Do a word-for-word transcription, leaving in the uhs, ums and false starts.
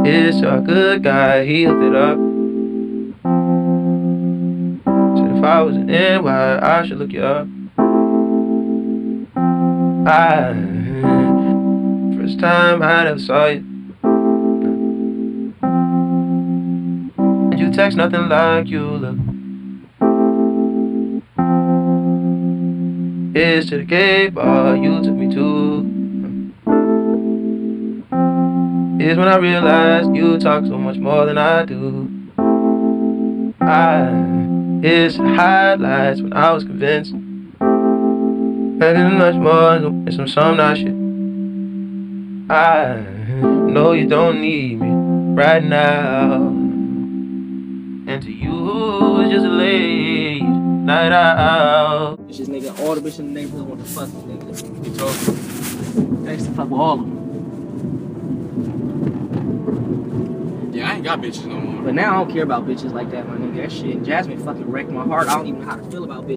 Is a good guy, he hooked it up. Said if I was an N Y, I should look you up. I, first time I ever saw you. You text nothing like you look. Is to the gay bar you took me to. Is when I realized you talk so much more than I do. I, is highlights when I was convinced. Better much more than some some nice shit. I know you don't need me right now. And to you, it's just a late night out. It's just nigga, all the bitches in the neighborhood want to fuck me, nigga. You told me. I used to fuck with all of them. Yeah, I ain't got bitches no more. But now I don't care about bitches like that, my nigga. That shit, Jasmine fucking wrecked my heart. I don't even know how to feel about bitches.